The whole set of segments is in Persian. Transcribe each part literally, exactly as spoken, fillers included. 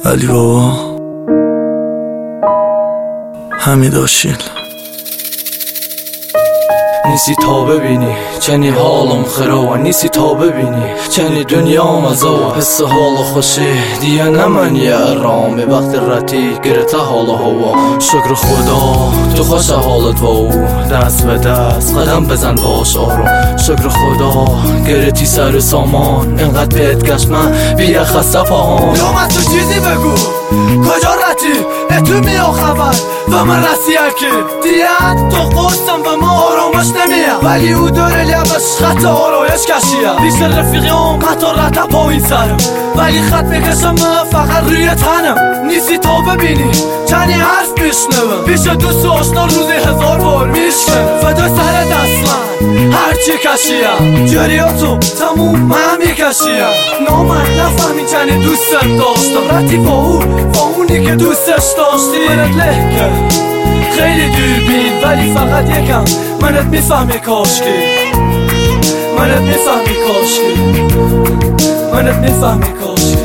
علی بابا حمیدآشیل نیستی تا ببینی چنی حالم خراب، نیستی تا ببینی چنی دنیا مزا، حس حال خوشی دیگه نمانی آرامی وقتی رتی گرته حال هوا. شکر خدا تو خوش حالت با او، دست به دست قدم بزن باش آروم. شکر خدا گرتی سر سامان، اینقدر بهت گشت من بیا خسته پاهام. دومت تو چیزی بگو کجا رتی اتو میا خبر و من رسی اکی دیت تو قصدم و ما آرامش نمیم، ولی او داره لبش خط آرایش کشیم. پیش رفیقیام حتی رته پایین سرم، ولی خط بکشم من فقط روی تنم. نیستی تا ببینی چنی حرف بشنوم، پیش دوست و آشنا روزی هزار بار میشکنم. فدا سر دست من هرچی کشیم، جریاتو تموم من میکشیم. نامد نفهمی چنی دوستم داشتم، رتی با او با اونی که دوستش داشتی. منت لهکه خیلی دوربین ولی فقط یکم منت میفهمی کاشکی، منت میفهمی کاشکی، منت میفهمی کاشکی.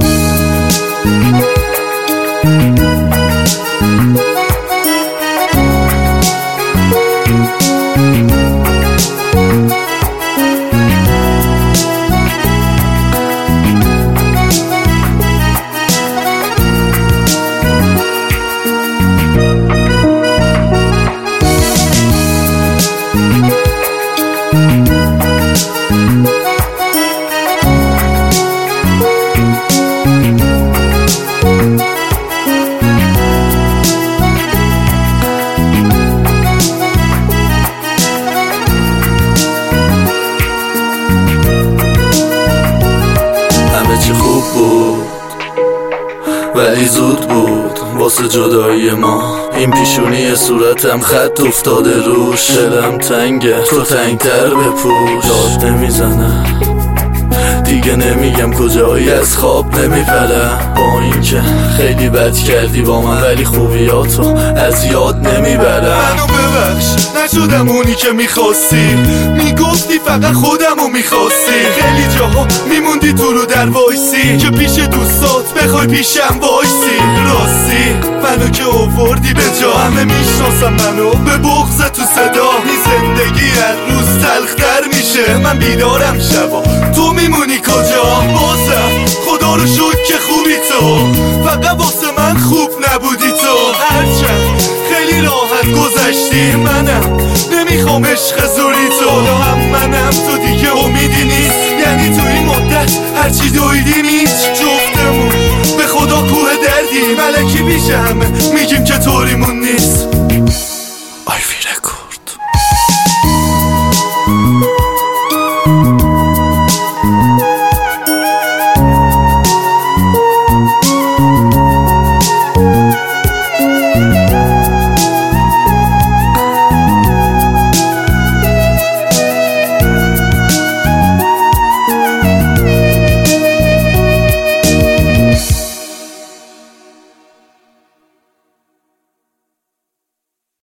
چی خوب بود ولی زود بود واسه جدایی ما. این پیشونی صورتم خط افتاده روش، دلم تنگه تو تنگتر بپوش. داد نمیزنم دیگه نمیگم کجایی، از خواب نمیپرم. با اینکه خیلی بد کردی با من ولی خوبیاتو از یاد نمیبرم. منو ببخش نشدم اونی که میخواستی، میگفتی فقط خودمو میخواستی. خیلی جاها میموندی تو رو در وایسی که پیش دوستات بخوای پیشم وایسی. راستی منو که آوردی به جا، همه میشناسم منو به بغض تو صدا. این زندگی هر روز تلختر میشه، من بیدارم شبا تو میمونی کجا. بازم خدا رو شکر که خوبی تو، فقط واسه من خوب نبودی تو. هرچند خیلی راحت گذشتی منم نمیخوام عشق زوری تو. هم منم تو دیگه امیدی نیست، یعنی تو این مدت هرچی دویدیم هیچ. جفتمون به خدا کوه دردی ملکی بیشه، همه میگیم که طوریمون نیست.